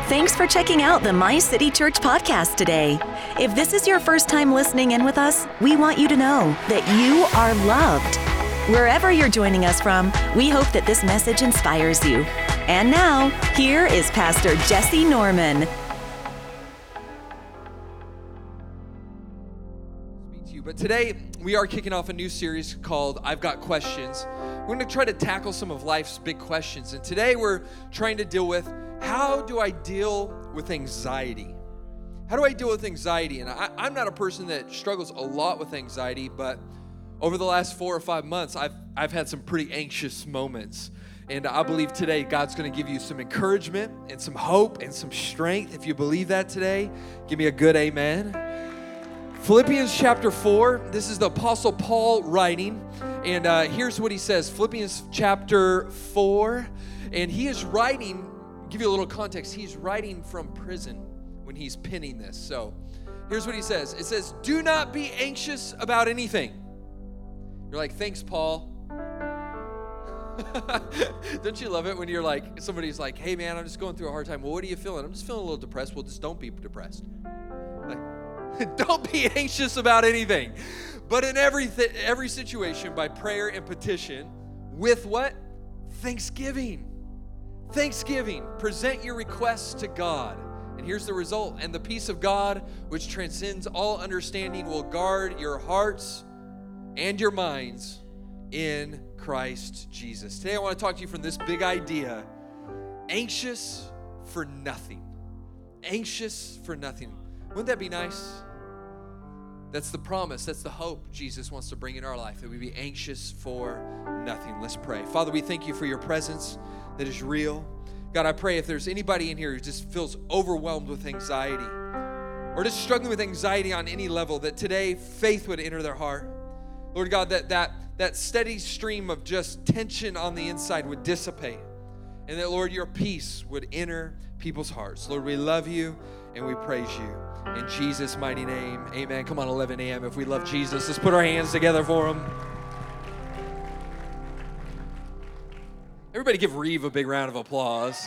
Thanks for checking out the My City Church podcast today. If this is your first time listening in with us, we want you to know that you are loved. Wherever you're joining us from, we hope that this message inspires you. And now, here is Pastor Jesse Norman. But today, we are kicking off a new series called I've Got Questions. We're going to try to tackle some of life's big questions. And today, we're trying to deal with, how do I deal with anxiety? How do I deal with anxiety? And I'm not a person that struggles a lot with anxiety, but over the last 4 or 5 months, I've had some pretty anxious moments. And I believe today God's going to give you some encouragement and some hope and some strength. If you believe that today, give me a good amen. Philippians chapter 4, this is the Apostle Paul writing, and here's what he says. Philippians chapter 4, and he is writing, give you a little context, he's writing from prison when he's penning this. So here's what he says. It says, do not be anxious about anything. You're like, thanks, Paul. Don't you love it when you're like, somebody's like, hey man, I'm just going through a hard time. Well, what are you feeling? I'm just feeling a little depressed. Well, just don't be depressed. Don't be anxious about anything, but in every situation, by prayer and petition, with what? Thanksgiving. Thanksgiving. Present your requests to God. And here's the result. And the peace of God, which transcends all understanding, will guard your hearts and your minds in Christ Jesus. Today, I want to talk to you from this big idea, anxious for nothing. Anxious for nothing. Wouldn't that be nice? That's the promise. That's the hope Jesus wants to bring in our life, that we be anxious for nothing. Let's pray. Father, we thank you for your presence that is real. God, I pray if there's anybody in here who just feels overwhelmed with anxiety or just struggling with anxiety on any level, that today faith would enter their heart. Lord God, that steady stream of just tension on the inside would dissipate, and that, Lord, your peace would enter people's hearts. Lord, we love you and we praise you. In Jesus' mighty name, amen. Come on, 11 a.m. If we love Jesus, let's put our hands together for him. Everybody give Reeve a big round of applause.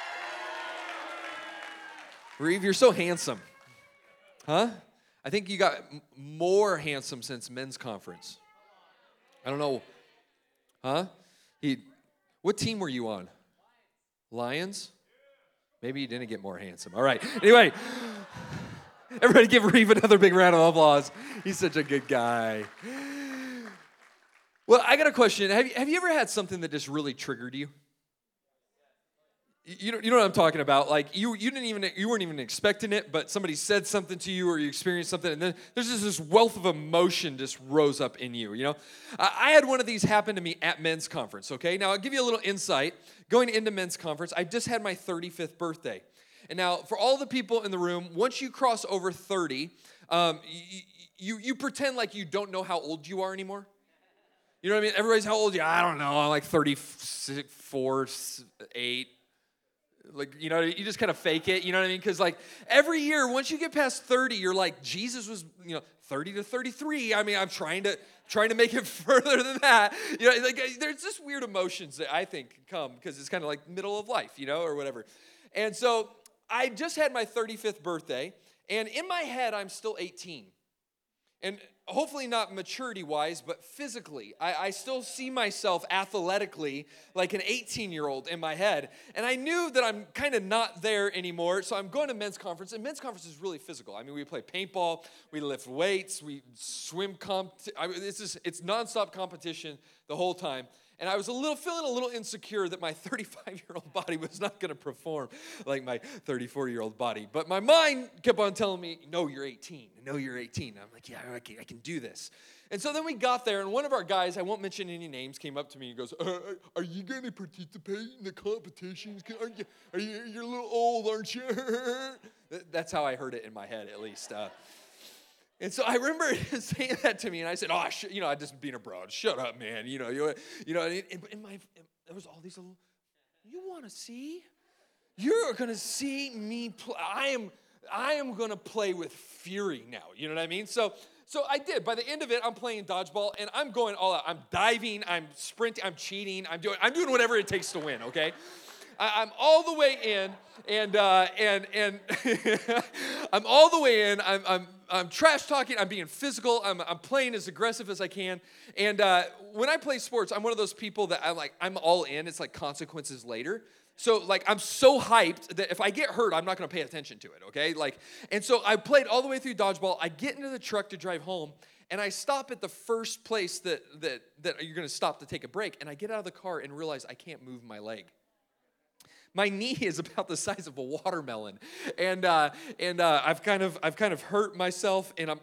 Reeve, you're so handsome. Huh? I think you got more handsome since men's conference. I don't know. Huh? What team were you on? Lions? Maybe you didn't get more handsome. All right. Anyway, everybody give Reeve another big round of applause. He's such a good guy. Well, I got a question. Have you ever had something that just really triggered you? You know what I'm talking about? Like you weren't even expecting it, but somebody said something to you, or you experienced something, and then there's just this wealth of emotion just rose up in you. You know, I had one of these happen to me at men's conference. Okay, now I'll give you a little insight. Going into men's conference, I just had my 35th birthday, and now for all the people in the room, once you cross over 30, you pretend like you don't know how old you are anymore. You know what I mean? Everybody's, how old are you? I don't know. I'm like 34, 8. Like, you know, you just kind of fake it, you know what I mean? Because, like, every year, once you get past 30, you're like, Jesus was, 30 to 33. I mean, I'm trying to make it further than that. You know, like, there's just weird emotions that I think come because it's kind of like middle of life, or whatever. And so I just had my 35th birthday, and in my head, I'm still 18. And hopefully not maturity-wise, but physically. I still see myself athletically like an 18-year-old in my head. And I knew that I'm kind of not there anymore, so I'm going to men's conference. And men's conference is really physical. I mean, we play paintball, we lift weights, we swim. It's nonstop competition the whole time. And I was feeling a little insecure that my 35-year-old body was not going to perform like my 34-year-old body. But my mind kept on telling me, no, you're 18. No, you're 18. I'm like, yeah, I can do this. And so then we got there, and one of our guys, I won't mention any names, came up to me and goes, are you going to participate in the competitions? You're a little old, aren't you? That's how I heard it in my head, at least. And so I remember saying that to me, and I said, I just being a broad. Shut up, man. And there was all these little, you want to see? You're going to see me play. I am going to play with fury now. You know what I mean? So I did. By the end of it, I'm playing dodgeball, and I'm going all out. I'm diving, I'm sprinting, I'm cheating, I'm doing whatever it takes to win, okay? I'm all the way in, and I'm all the way in. I'm trash talking. I'm being physical. I'm playing as aggressive as I can. And when I play sports, I'm one of those people that I'm all in. It's like consequences later. So like I'm so hyped that if I get hurt, I'm not going to pay attention to it. Okay, and so I played all the way through dodgeball. I get into the truck to drive home. And I stop at the first place that you're going to stop to take a break. And I get out of the car and realize I can't move my leg. My knee is about the size of a watermelon, and I've kind of hurt myself, and I'm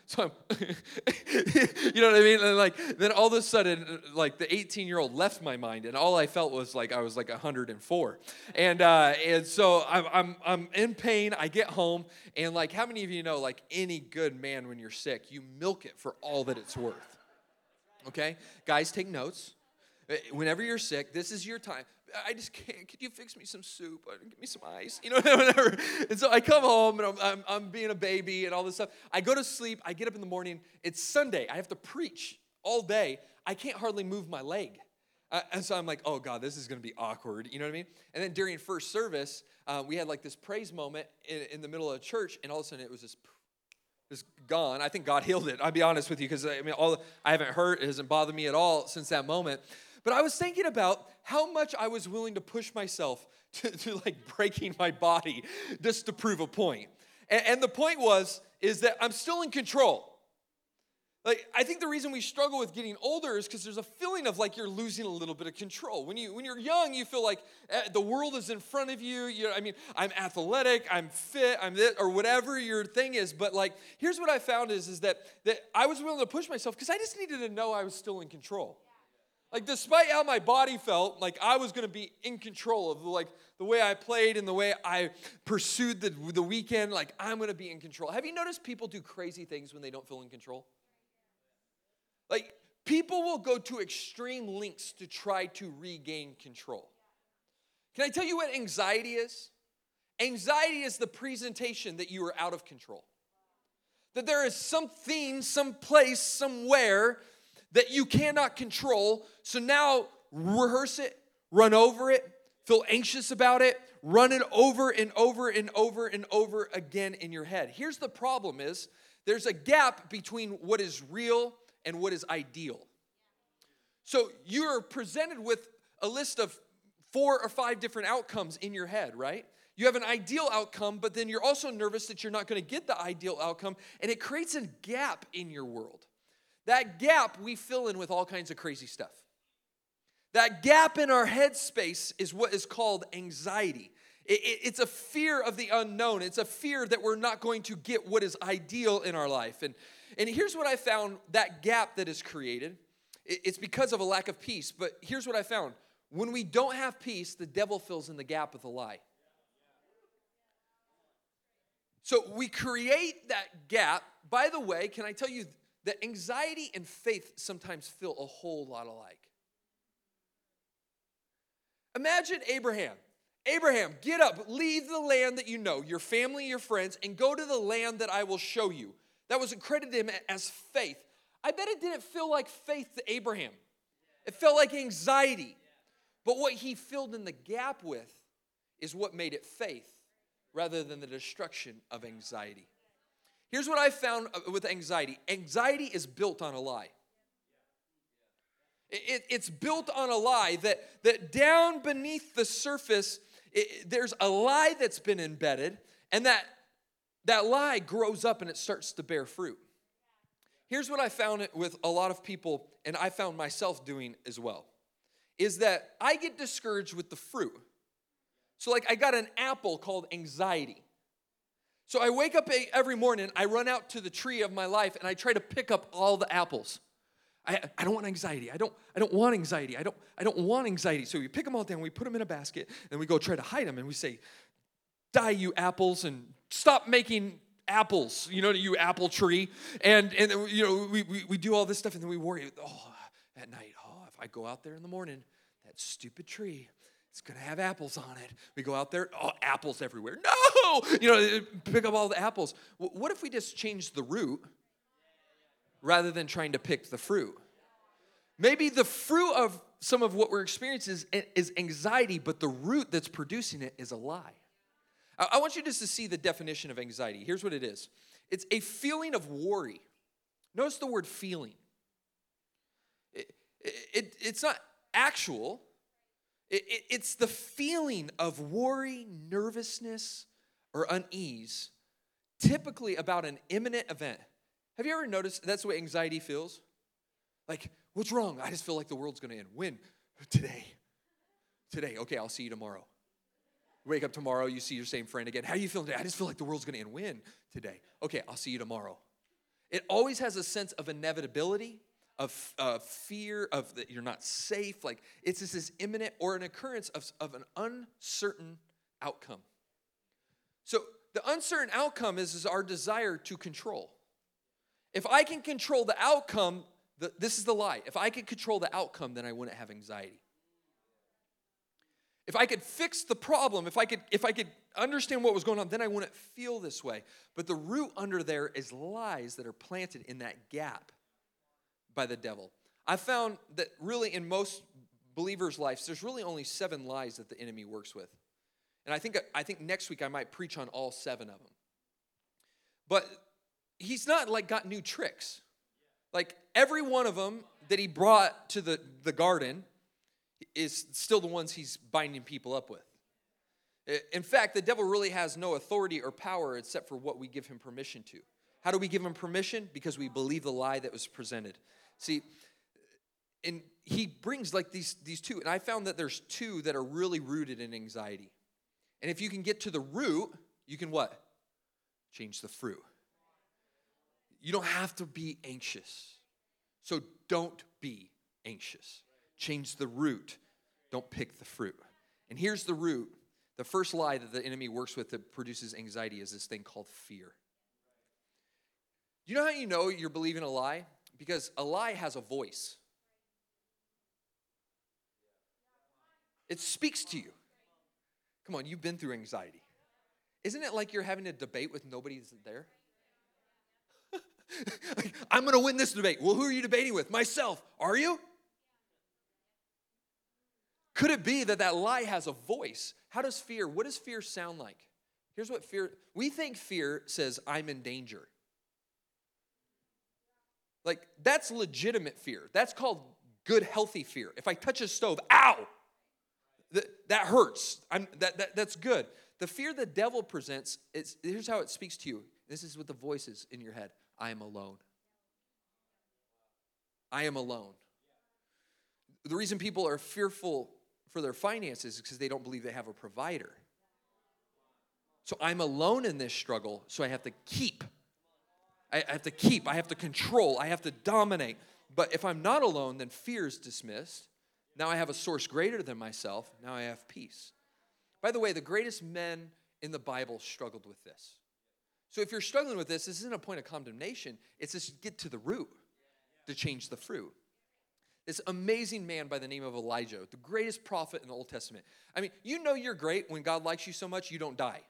you know what I mean? And then all of a sudden, like the 18-year-old left my mind, and all I felt was like I was like 104, and so I'm in pain. I get home, and like how many of you know, like any good man, when you're sick, you milk it for all that it's worth. Okay, guys, take notes. Whenever you're sick, this is your time. I just can't. Could you fix me some soup? Give me some ice, whatever. And so I come home and I'm being a baby and all this stuff. I go to sleep. I get up in the morning. It's Sunday. I have to preach all day. I can't hardly move my leg. And so I'm like, oh God, this is going to be awkward. You know what I mean? And then during first service, we had like this praise moment in the middle of church, and all of a sudden it was just gone. I think God healed it. I'll be honest with you, because I haven't hurt. It hasn't bothered me at all since that moment. But I was thinking about how much I was willing to push myself to like breaking my body just to prove a point. And the point is that I'm still in control. Like, I think the reason we struggle with getting older is because there's a feeling of like you're losing a little bit of control. When you're young, you feel like the world is in front of you. I'm athletic, I'm fit, I'm this, or whatever your thing is. But like, here's what I found is that I was willing to push myself because I just needed to know I was still in control. Like, despite how my body felt, like I was going to be in control of like the way I played and the way I pursued the weekend. Like, I'm going to be in control. Have you noticed people do crazy things when they don't feel in control? Like, people will go to extreme lengths to try to regain control. Can I tell you what anxiety is? Anxiety is the presentation that you are out of control. That there is something, someplace, somewhere that you cannot control. So now rehearse it, run over it, feel anxious about it, run it over and over and over and over again in your head. Here's the problem is there's a gap between what is real and what is ideal. So you're presented with a list of 4 or 5 different outcomes in your head, right? You have an ideal outcome, but then you're also nervous that you're not going to get the ideal outcome, and it creates a gap in your world. That gap we fill in with all kinds of crazy stuff. That gap in our headspace is what is called anxiety. It's a fear of the unknown. It's a fear that we're not going to get what is ideal in our life. And here's what I found, that gap that is created, it's because of a lack of peace. But here's what I found. When we don't have peace, the devil fills in the gap with a lie. So we create that gap. By the way, can I tell you that anxiety and faith sometimes feel a whole lot alike? Imagine Abraham. Abraham, get up, leave the land that you know, your family, your friends, and go to the land that I will show you. That was credited to him as faith. I bet it didn't feel like faith to Abraham. It felt like anxiety. But what he filled in the gap with is what made it faith rather than the destruction of anxiety. Here's what I found with anxiety. Anxiety is built on a lie. It's built on a lie that down beneath the surface, there's a lie that's been embedded, and that lie grows up and it starts to bear fruit. Here's what I found with a lot of people, and I found myself doing as well, is that I get discouraged with the fruit. So like I got an apple called anxiety. So I wake up every morning, I run out to the tree of my life, and I try to pick up all the apples. I don't want anxiety. I don't want anxiety. I don't want anxiety. So we pick them all down, we put them in a basket, and we go try to hide them, and we say, die, you apples, and stop making apples, you apple tree. And we do all this stuff, and then we worry, at night, if I go out there in the morning, that stupid tree, it's going to have apples on it. We go out there, apples everywhere. No! Pick up all the apples. What if we just change the route rather than trying to pick the fruit? Maybe the fruit some of what we're experiencing is anxiety, but the root that's producing it is a lie. I want you just to see the definition of anxiety. Here's what it is. It's a feeling of worry. Notice the word feeling. It's not actual. It's the feeling of worry, nervousness, or unease, typically about an imminent event. Have you ever noticed that's the way anxiety feels? Like, what's wrong? I just feel like the world's going to end. When? Today. Okay, I'll see you tomorrow. You wake up tomorrow, you see your same friend again. How are you feeling today? I just feel like the world's going to end. When? Today. Okay, I'll see you tomorrow. It always has a sense of inevitability, of fear, of that you're not safe. Like, it's just this imminent or an occurrence of an uncertain outcome. So the uncertain outcome is our desire to control. If I can control the outcome, this is the lie. If I could control the outcome, then I wouldn't have anxiety. If I could fix the problem, if I could understand what was going on, then I wouldn't feel this way. But the root under there is lies that are planted in that gap by the devil. I found that really in most believers' lives, there's really only 7 lies that the enemy works with. And I think next week I might preach on all 7 of them. But he's not like got new tricks. Like every one of them that he brought to the garden is still the ones he's binding people up with. In fact, the devil really has no authority or power except for what we give him permission to. How do we give him permission? Because we believe the lie that was presented. See, and he brings like these 2, and I found that there's 2 that are really rooted in anxiety. And if you can get to the root, you can what? Change the fruit. You don't have to be anxious. So don't be anxious. Change the root. Don't pick the fruit. And here's the root. The first lie that the enemy works with that produces anxiety is this thing called fear. You know how you know you're believing a lie? Because a lie has a voice. It speaks to you. Come on, you've been through anxiety. Isn't it like you're having a debate with nobody that's there? Like, I'm going to win this debate. Well, who are you debating with? Myself. Are you? Could it be that lie has a voice? What does fear sound like? Here's what we think fear says, I'm in danger. Like, that's legitimate fear. That's called good, healthy fear. If I touch a stove, ow! That hurts. That's good. The fear the devil presents, here's how it speaks to you. This is what the voice is in your head. I am alone. I am alone. The reason people are fearful for their finances is because they don't believe they have a provider. So I'm alone in this struggle, so I have to keep. I have to control, I have to dominate. But if I'm not alone, then fear is dismissed. Now I have a source greater than myself. Now I have peace. By the way, the greatest men in the Bible struggled with this. So if you're struggling with this isn't a point of condemnation. It's just get to the root to change the fruit. This amazing man by the name of Elijah, the greatest prophet in the Old Testament. I mean, you know you're great when God likes you so much you don't die.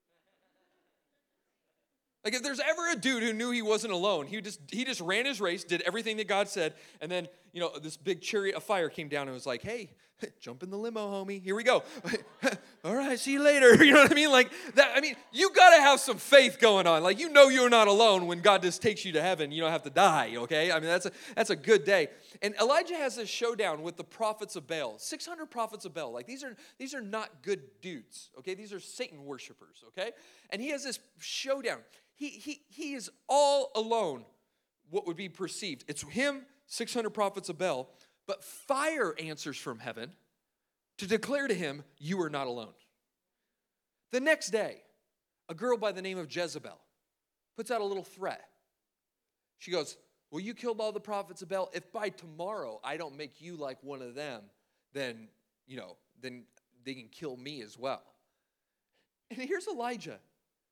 Like if there's ever a dude who knew he wasn't alone, he just ran his race, did everything that God said, and then, this big chariot of fire came down and was like, hey, jump in the limo, homie. Here we go. All right, see you later. You know what I mean? Like that. I mean, you got to have some faith going on. Like you're not alone when God just takes you to heaven. You don't have to die, okay? I mean, that's a good day. And Elijah has this showdown with the prophets of Baal. 600 prophets of Baal. Like these are not good dudes, okay? These are Satan worshipers, okay? And he has this showdown. He is all alone, what would be perceived. It's him, 600 prophets of Baal, but fire answers from heaven to declare to him, you are not alone. The next day, a girl by the name of Jezebel puts out a little threat. She goes, well, you killed all the prophets of Baal. If by tomorrow I don't make you like one of them, then they can kill me as well. And here's Elijah.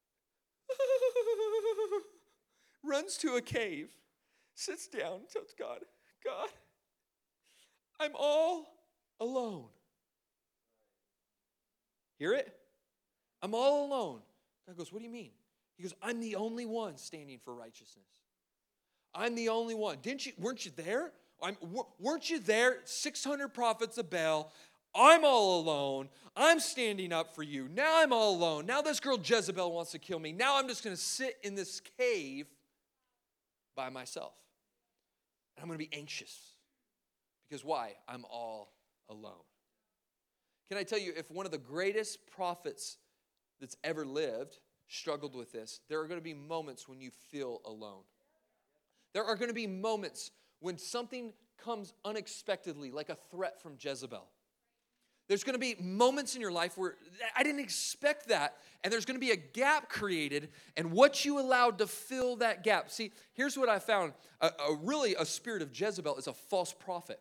Runs to a cave, sits down, tells God, I'm all alone. Hear it? I'm all alone. God goes, what do you mean? He goes, I'm the only one standing for righteousness. I'm the only one. Weren't you there Weren't you there? 600 prophets of Baal. I'm all alone. I'm standing up for you. Now I'm all alone. Now this girl Jezebel wants to kill me. Now I'm just going to sit in this cave by myself. And I'm going to be anxious. Because why? I'm all alone. Can I tell you, if one of the greatest prophets that's ever lived struggled with this, there are going to be moments when you feel alone. There are going to be moments when something comes unexpectedly, like a threat from Jezebel. There's going to be moments in your life where I didn't expect that, and there's going to be a gap created, and what you allowed to fill that gap. See, here's what I found. A spirit of Jezebel is a false prophet.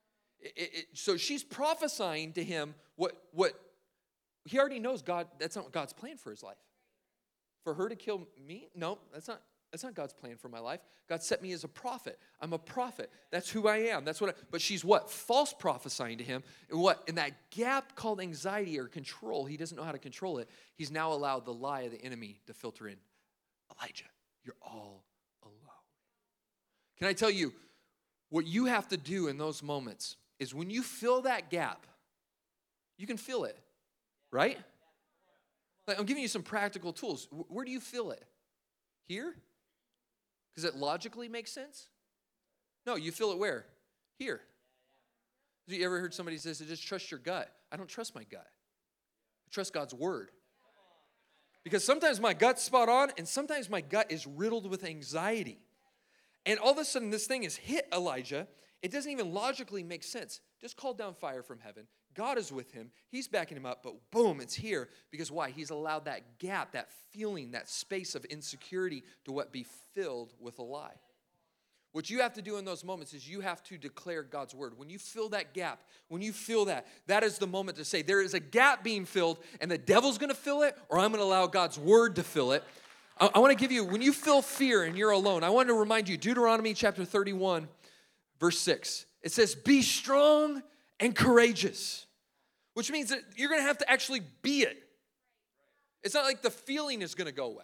So she's prophesying to him what he already knows. God, that's not God's plan for his life. For her to kill me? No, that's not God's plan for my life. God set me as a prophet. I'm a prophet. That's who I am. But she's what? False prophesying to him. And what? In that gap called anxiety or control, he doesn't know how to control it. He's now allowed the lie of the enemy to filter in. Elijah, you're all alone. Can I tell you, what you have to do in those moments is when you fill that gap, you can feel it, right? Like, I'm giving you some practical tools. Where do you feel it? Here? Because it logically makes sense? No, you feel it where? Here. Have you ever heard somebody say, just trust your gut? I don't trust my gut. I trust God's word. Because sometimes my gut's spot on, and sometimes my gut is riddled with anxiety. And all of a sudden, this thing has hit Elijah. It doesn't even logically make sense. Just called down fire from heaven. God is with him. He's backing him up, but boom, it's here. Because why? He's allowed that gap, that feeling, that space of insecurity to what? Be filled with a lie. What you have to do in those moments is you have to declare God's word. When you fill that gap, when you feel that, that is the moment to say, there is a gap being filled, and the devil's going to fill it, or I'm going to allow God's word to fill it. I want to give you, when you feel fear and you're alone, I want to remind you, Deuteronomy chapter 31, verse 6. It says, be strong and courageous, which means that you're going to have to actually be it. It's not like the feeling is going to go away.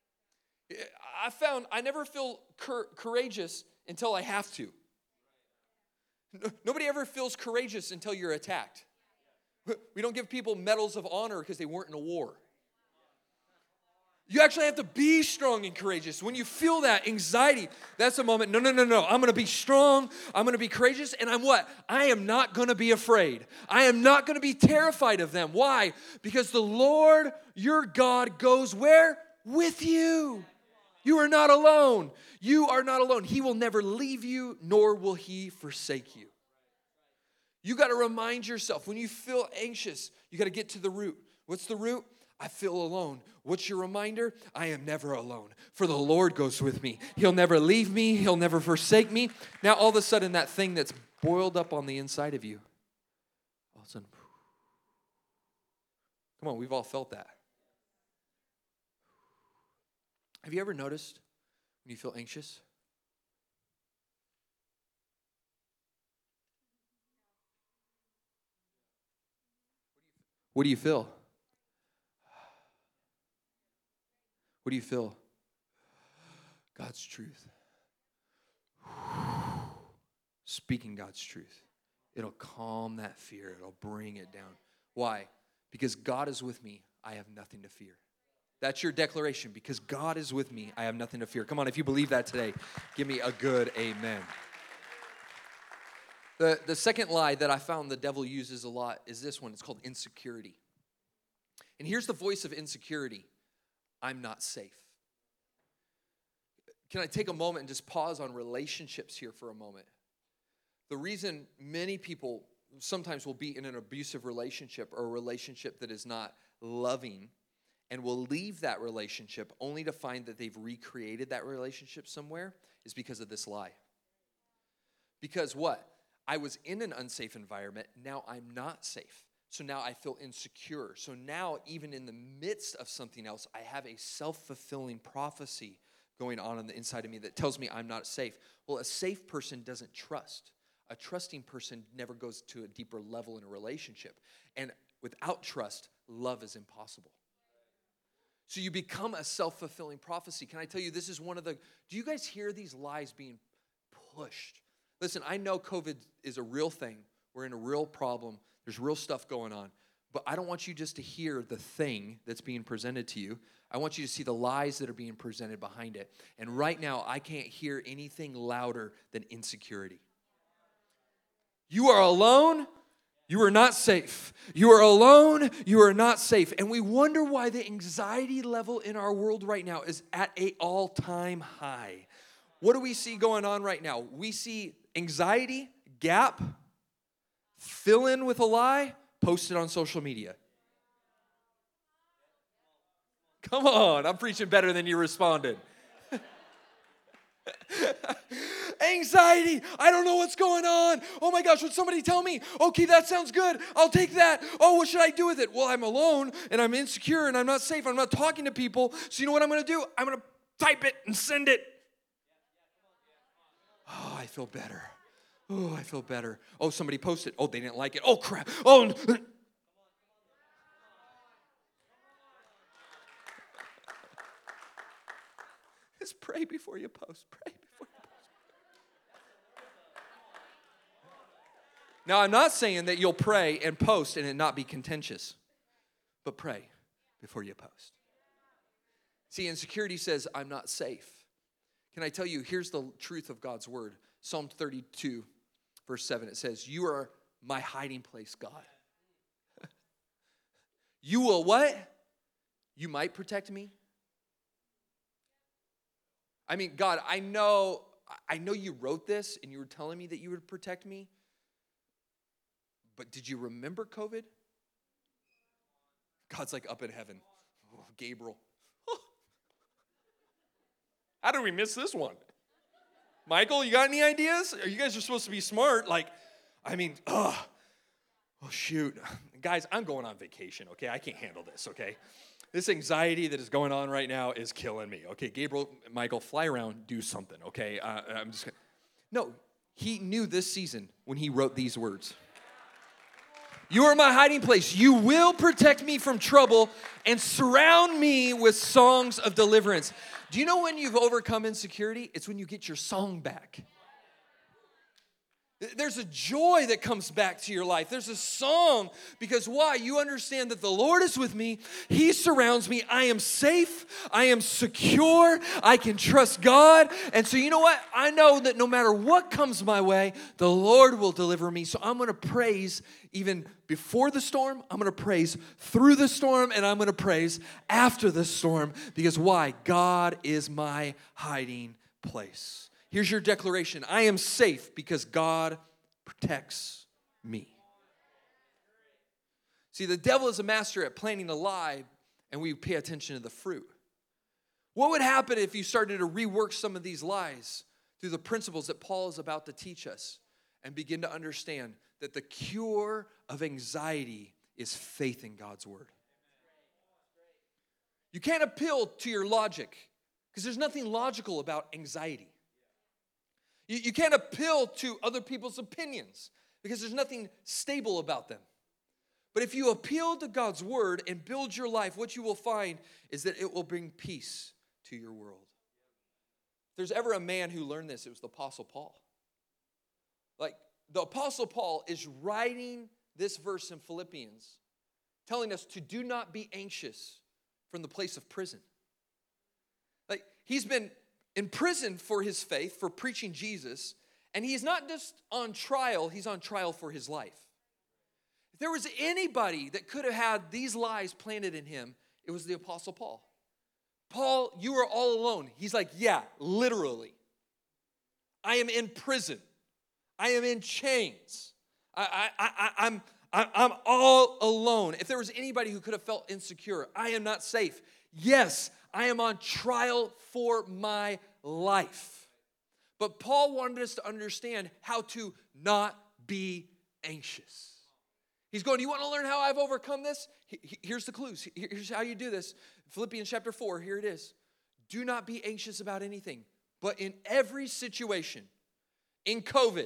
I found I never feel courageous until I have to. Nobody ever feels courageous until you're attacked. We don't give people medals of honor because they weren't in a war. You actually have to be strong and courageous. When you feel that anxiety, that's a moment, no. I'm going to be strong. I'm going to be courageous. And I'm what? I am not going to be afraid. I am not going to be terrified of them. Why? Because the Lord, your God, goes where? With you. You are not alone. You are not alone. He will never leave you, nor will he forsake you. You got to remind yourself, when you feel anxious, you got to get to the root. What's the root? I feel alone. What's your reminder? I am never alone, for the Lord goes with me. He'll never leave me. He'll never forsake me. Now, all of a sudden, that thing that's boiled up on the inside of you, all of a sudden, come on, we've all felt that. Have you ever noticed when you feel anxious? What do you feel? What do you feel? God's truth. Speaking God's truth. It'll calm that fear. It'll bring it down. Why? Because God is with me, I have nothing to fear. That's your declaration. Because God is with me, I have nothing to fear. Come on, if you believe that today, give me a good amen. The second lie that I found the devil uses a lot is this one. It's called insecurity. And here's the voice of insecurity. I'm not safe. Can I take a moment and just pause on relationships here for a moment? The reason many people sometimes will be in an abusive relationship or a relationship that is not loving and will leave that relationship only to find that they've recreated that relationship somewhere is because of this lie. Because what? I was in an unsafe environment, now I'm not safe. So now I feel insecure. So now, even in the midst of something else, I have a self-fulfilling prophecy going on the inside of me that tells me I'm not safe. Well, a safe person doesn't trust. A trusting person never goes to a deeper level in a relationship. And without trust, love is impossible. So you become a self-fulfilling prophecy. Can I tell you, this is one of the, do you guys hear these lies being pushed? Listen, I know COVID is a real thing. We're in a real problem. There's real stuff going on. But I don't want you just to hear the thing that's being presented to you. I want you to see the lies that are being presented behind it. And right now, I can't hear anything louder than insecurity. You are alone. You are not safe. You are alone. You are not safe. And we wonder why the anxiety level in our world right now is at an all-time high. What do we see going on right now? We see anxiety, gap, fill in with a lie, post it on social media. Come on, I'm preaching better than you responded. Anxiety, I don't know what's going on. Oh my gosh, would somebody tell me? Okay, that sounds good. I'll take that. Oh, what should I do with it? Well, I'm alone and I'm insecure and I'm not safe. I'm not talking to people. So you know what I'm going to do? I'm going to type it and send it. Oh, I feel better. Oh, I feel better. Oh, somebody posted. Oh, they didn't like it. Oh, crap. Oh, just pray before you post. Pray before you post. Now, I'm not saying that you'll pray and post and it not be contentious, but pray before you post. See, insecurity says, I'm not safe. Can I tell you, here's the truth of God's word. Psalm 32, verse 7, it says, you are my hiding place, God. You will what? You might protect me. I mean, God, I know you wrote this and you were telling me that you would protect me. But did you remember COVID? God's like up in heaven. Oh, Gabriel. How did we miss this one? Michael, you got any ideas? You guys are supposed to be smart. Oh, shoot. Guys, I'm going on vacation, okay? I can't handle this, okay? This anxiety that is going on right now is killing me, okay? Gabriel, Michael, fly around, do something, okay? I'm just gonna. No, he knew this season when he wrote these words. You are my hiding place. You will protect me from trouble and surround me with songs of deliverance. Do you know when you've overcome insecurity? It's when you get your song back. There's a joy that comes back to your life. There's a song because why? You understand that the Lord is with me. He surrounds me. I am safe. I am secure. I can trust God. And so you know what? I know that no matter what comes my way, the Lord will deliver me. So I'm going to praise even before the storm. I'm going to praise through the storm. And I'm going to praise after the storm. Because why? God is my hiding place. Here's your declaration. I am safe because God protects me. See, the devil is a master at planting a lie, and we pay attention to the fruit. What would happen if you started to rework some of these lies through the principles that Paul is about to teach us and begin to understand that the cure of anxiety is faith in God's word? You can't appeal to your logic because there's nothing logical about anxiety. You can't appeal to other people's opinions because there's nothing stable about them. But if you appeal to God's word and build your life, what you will find is that it will bring peace to your world. If there's ever a man who learned this, it was the Apostle Paul. Like, the Apostle Paul is writing this verse in Philippians, telling us to do not be anxious from the place of prison. Like, he's been in prison for his faith, for preaching Jesus, and he's not just on trial, he's on trial for his life. If there was anybody that could have had these lies planted in him, it was the Apostle Paul. Paul, you are all alone. He's like, yeah, literally. I am in prison. I am in chains. I'm all alone. If there was anybody who could have felt insecure, I am not safe. Yes, I am on trial for my life. But Paul wanted us to understand how to not be anxious. He's going, you want to learn how I've overcome this? Here's the clues. Here's how you do this. Philippians chapter 4, here it is. Do not be anxious about anything, but in every situation, in COVID,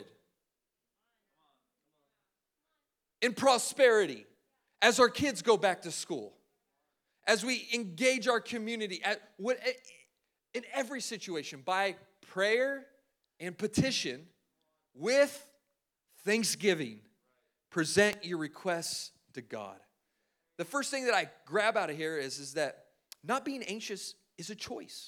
in prosperity, as our kids go back to school, as we engage our community, in every situation, by prayer and petition, with thanksgiving, present your requests to God. The first thing that I grab out of here is that not being anxious is a choice.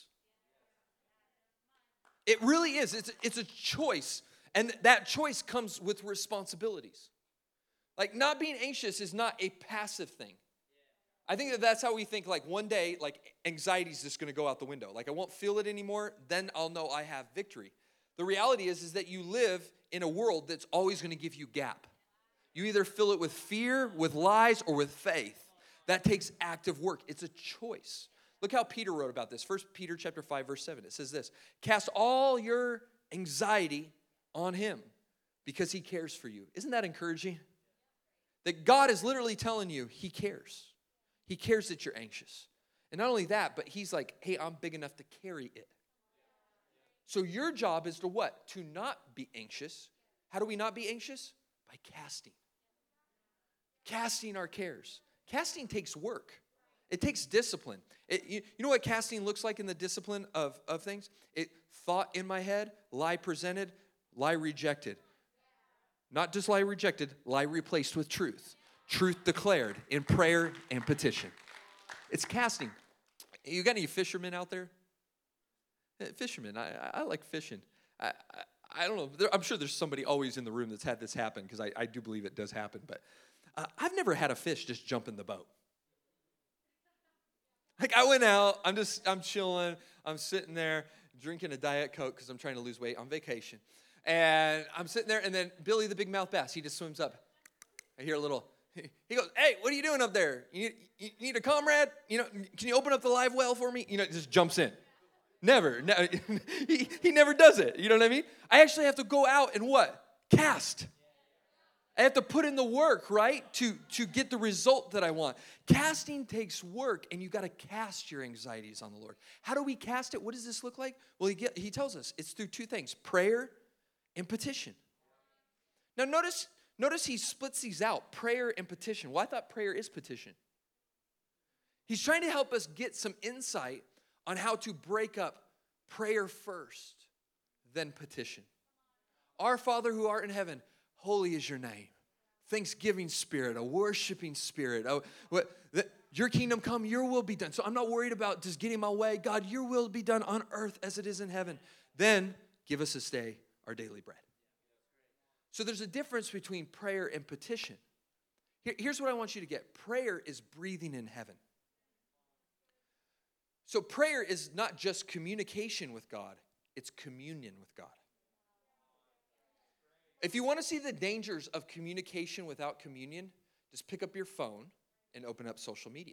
It really is. It's a choice. And that choice comes with responsibilities. Like, not being anxious is not a passive thing. I think that that's how we think, like, one day, like, anxiety is just going to go out the window. Like, I won't feel it anymore, then I'll know I have victory. The reality is that you live in a world that's always going to give you gap. You either fill it with fear, with lies, or with faith. That takes active work. It's a choice. Look how Peter wrote about this. 1 Peter chapter 5, verse 7. It says this, cast all your anxiety on him because he cares for you. Isn't that encouraging? That God is literally telling you he cares. He cares that you're anxious. And not only that, but he's like, hey, I'm big enough to carry it. So your job is to what? To not be anxious. How do we not be anxious? By casting. Casting our cares. Casting takes work. It takes discipline. You know what casting looks like in the discipline of things? Thought in my head, lie presented, lie rejected. Not just lie rejected, lie replaced with truth. Truth declared in prayer and petition. It's casting. You got any fishermen out there? Fishermen, I like fishing. I don't know. I'm sure there's somebody always in the room that's had this happen because I do believe it does happen. But I've never had a fish just jump in the boat. Like, I went out, I'm chilling, I'm sitting there drinking a Diet Coke because I'm trying to lose weight on vacation. And I'm sitting there, and then Billy the big mouth bass, he just swims up. I hear a little, he goes, hey, what are you doing up there? You need a comrade? You know, can you open up the live well for me? You know, just jumps in. Never. He never does it. You know what I mean? I actually have to go out and what? Cast. I have to put in the work, right, to get the result that I want. Casting takes work, and you got to cast your anxieties on the Lord. How do we cast it? What does this look like? Well, he tells us it's through two things, prayer and petition. Now, notice he splits these out, prayer and petition. Well, I thought prayer is petition. He's trying to help us get some insight on how to break up prayer first, then petition. Our Father who art in heaven, holy is your name. Thanksgiving spirit, a worshiping spirit. Your kingdom come, your will be done. So I'm not worried about just getting my way. God, your will be done on earth as it is in heaven. Then give us this day our daily bread. So there's a difference between prayer and petition. Here's what I want you to get. Prayer is breathing in heaven. So prayer is not just communication with God, it's communion with God. If you want to see the dangers of communication without communion, just pick up your phone and open up social media.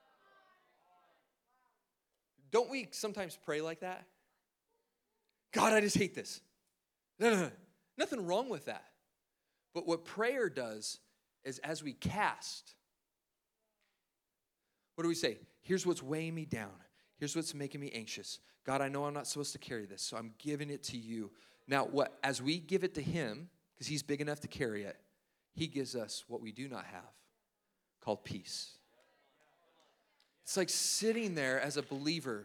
Don't we sometimes pray like that? God, I just hate this. No. Nothing wrong with that. But what prayer does is as we cast, what do we say? Here's what's weighing me down. Here's what's making me anxious. God, I know I'm not supposed to carry this, so I'm giving it to you. Now, as we give it to him, because he's big enough to carry it, he gives us what we do not have, called peace. It's like sitting there as a believer.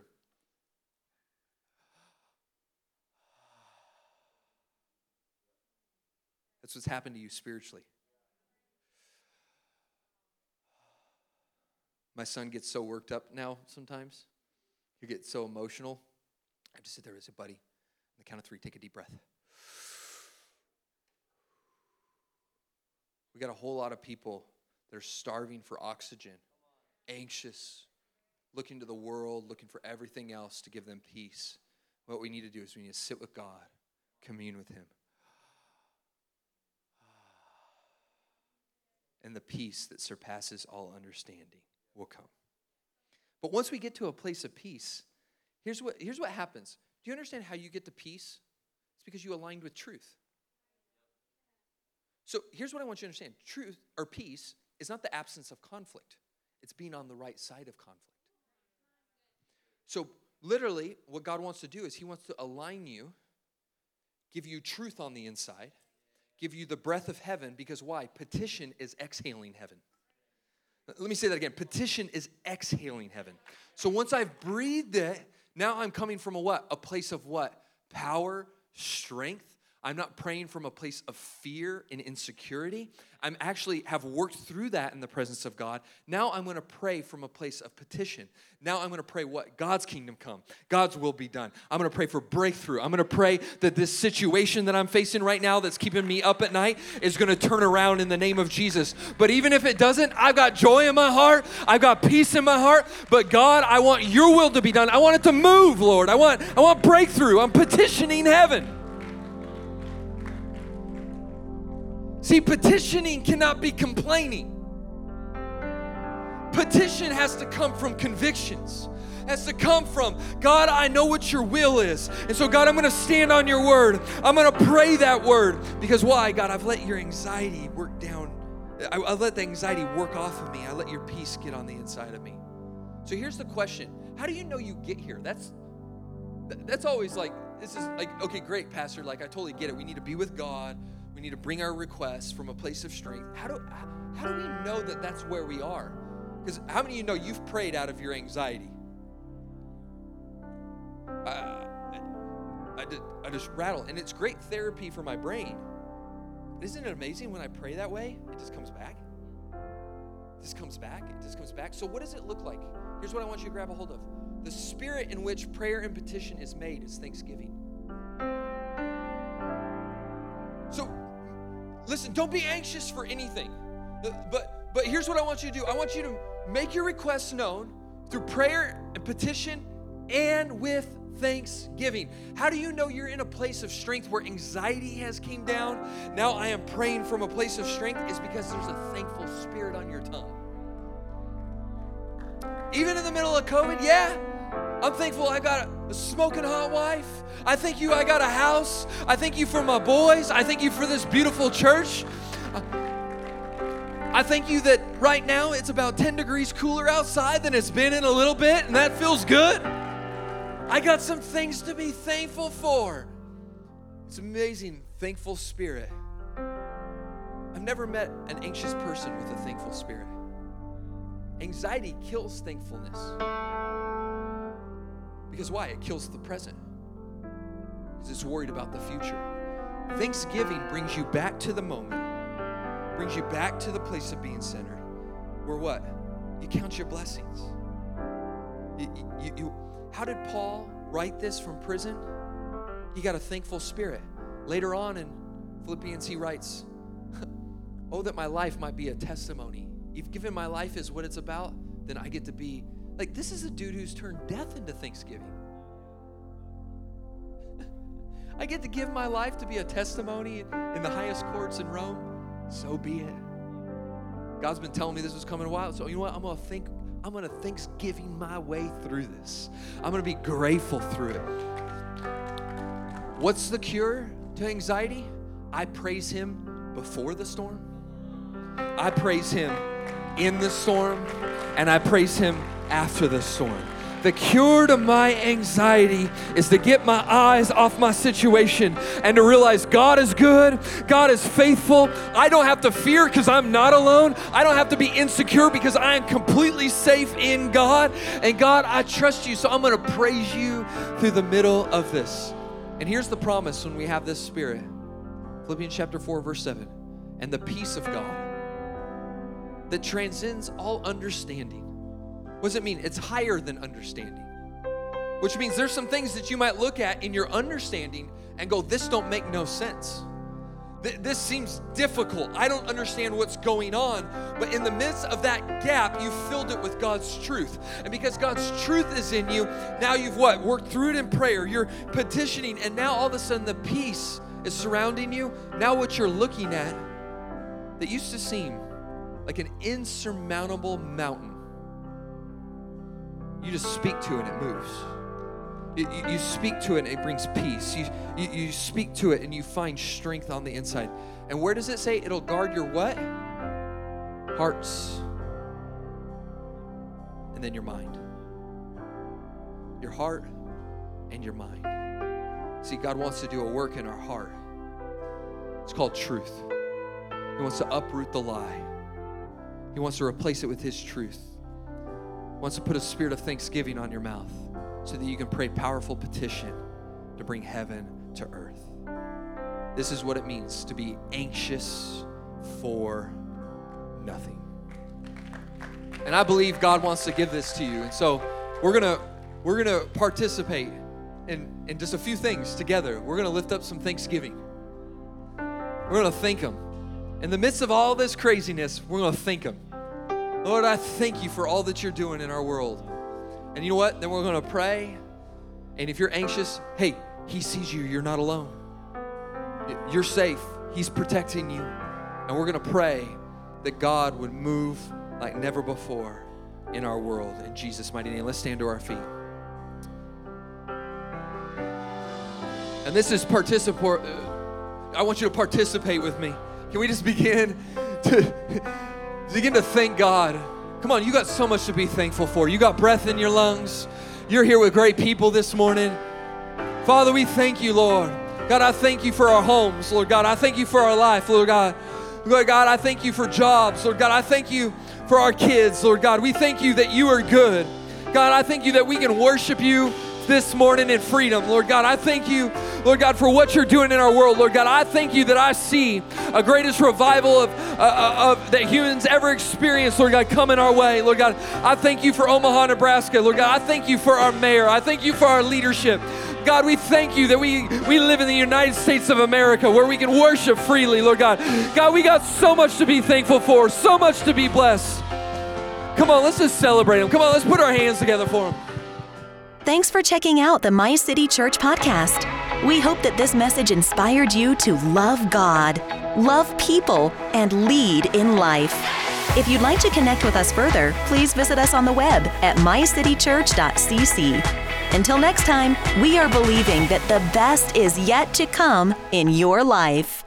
That's what's happened to you spiritually. My son gets so worked up now sometimes. He gets so emotional. I just sit there and say, buddy, on the count of 3, take a deep breath. We got a whole lot of people that are starving for oxygen, anxious, looking to the world, looking for everything else to give them peace. What we need to do is we need to sit with God, commune with him. And the peace that surpasses all understanding will come. But once we get to a place of peace, here's what happens. Do you understand how you get to peace? It's because you aligned with truth. So here's what I want you to understand. Truth or peace is not the absence of conflict. It's being on the right side of conflict. So literally, what God wants to do is he wants to align you, give you truth on the inside, give you the breath of heaven, because why? Petition is exhaling heaven. Let me say that again. Petition is exhaling heaven. So once I've breathed it, now I'm coming from a what? A place of what? Power, strength. I'm not praying from a place of fear and insecurity. I'm actually have worked through that in the presence of God. Now I'm going to pray from a place of petition. Now I'm going to pray what? God's kingdom come. God's will be done. I'm going to pray for breakthrough. I'm going to pray that this situation that I'm facing right now that's keeping me up at night is going to turn around in the name of Jesus. But even if it doesn't, I've got joy in my heart. I've got peace in my heart. But God, I want your will to be done. I want it to move, Lord. I want breakthrough. I'm petitioning heaven. See, petitioning cannot be complaining. Petition has to come from convictions. Has to come from, God, I know what your will is. And so, God, I'm going to stand on your word. I'm going to pray that word. Because why? God, I've let your anxiety work down. I let the anxiety work off of me. I let your peace get on the inside of me. So here's the question. How do you know you get here? That's always like, this is like, okay, great, Pastor. Like, I totally get it. We need to be with God. We need to bring our requests from a place of strength. How do we know that that's where we are? Because how many of you know you've prayed out of your anxiety? I just rattle, and it's great therapy for my brain. Isn't it amazing when I pray that way? It just comes back. It just comes back. It just comes back. So what does it look like? Here's what I want you to grab a hold of. The spirit in which prayer and petition is made is thanksgiving. So, listen, don't be anxious for anything. But here's what I want you to do. I want you to make your requests known through prayer and petition and with thanksgiving. How do you know you're in a place of strength where anxiety has came down? Now I am praying from a place of strength is because there's a thankful spirit on your tongue. Even in the middle of COVID, yeah, I'm thankful I got a smoking hot wife. I thank you I got a house. I thank you for my boys. I thank you for this beautiful church. I thank you that right now it's about 10 degrees cooler outside than it's been in a little bit, and that feels good. I got some things to be thankful for. It's amazing, thankful spirit. I've never met an anxious person with a thankful spirit. Anxiety kills thankfulness. Because why? It kills the present. Because it's worried about the future. Thanksgiving brings you back to the moment, brings you back to the place of being centered. Where what? You count your blessings. How did Paul write this from prison? He got a thankful spirit. Later on in Philippians, he writes, oh, that my life might be a testimony. If given my life is what it's about, then I get to be, like, this is a dude who's turned death into thanksgiving. I get to give my life to be a testimony in the highest courts in Rome. So be it. God's been telling me this was coming a while, so you know what? I'm going to thanksgiving my way through this. I'm going to be grateful through it. What's the cure to anxiety? I praise him before the storm. I praise him in the storm, and I praise him after the storm. The cure to my anxiety is to get my eyes off my situation and to realize God is good, God is faithful. I don't have to fear because I'm not alone. I don't have to be insecure because I am completely safe in God. And God, I trust you, so I'm going to praise you through the middle of this. And here's the promise when we have this spirit. Philippians chapter 4, verse 7. And the peace of God that transcends all understanding. What does it mean? It's higher than understanding. Which means there's some things that you might look at in your understanding and go, this don't make no sense. This seems difficult. I don't understand what's going on. But in the midst of that gap, you filled it with God's truth. And because God's truth is in you, now you've what? Worked through it in prayer. You're petitioning. And now all of a sudden the peace is surrounding you. Now what you're looking at that used to seem like an insurmountable mountain, you just speak to it and it moves. You speak to it and it brings peace. You speak to it and you find strength on the inside. And where does it say? It'll guard your what? Hearts. And then your mind. Your heart and your mind. See, God wants to do a work in our heart. It's called truth. He wants to uproot the lie. He wants to replace it with his truth. He wants to put a spirit of thanksgiving on your mouth so that you can pray powerful petition to bring heaven to earth. this is what it means to be anxious for nothing. And I believe God wants to give this to you. And so we're gonna participate in just a few things together. We're gonna lift up some thanksgiving. We're gonna thank Him. In the midst of all this craziness, we're gonna thank Him. Lord, I thank you for all that you're doing in our world. And you know what? Then we're gonna pray. And if you're anxious, hey, He sees you. You're not alone. You're safe. He's protecting you. And we're gonna pray that God would move like never before in our world. In Jesus' mighty name, let's stand to our feet. And this is I want you to participate with me. Can we just begin to thank God? Come on, you got so much to be thankful for. You got breath in your lungs. You're here with great people this morning. Father, we thank you, Lord. God, I thank you for our homes, Lord God. I thank you for our life, Lord God. Lord God, I thank you for jobs, Lord God. I thank you for our kids, Lord God. We thank you that you are good. God, I thank you that we can worship you this morning in freedom. Lord God, I thank you, Lord God, for what you're doing in our world. Lord God, I thank you that I see a greatest revival of that humans ever experienced, Lord God, coming our way. Lord God, I thank you for Omaha, Nebraska. Lord God, I thank you for our mayor. I thank you for our leadership. God, we thank you that we live in the United States of America where we can worship freely, Lord God. God, we got so much to be thankful for, so much to be blessed. Come on, let's just celebrate Him. Come on, let's put our hands together for Him. Thanks for checking out the My City Church podcast. We hope that this message inspired you to love God, love people, and lead in life. If you'd like to connect with us further, please visit us on the web at mycitychurch.cc. Until next time, we are believing that the best is yet to come in your life.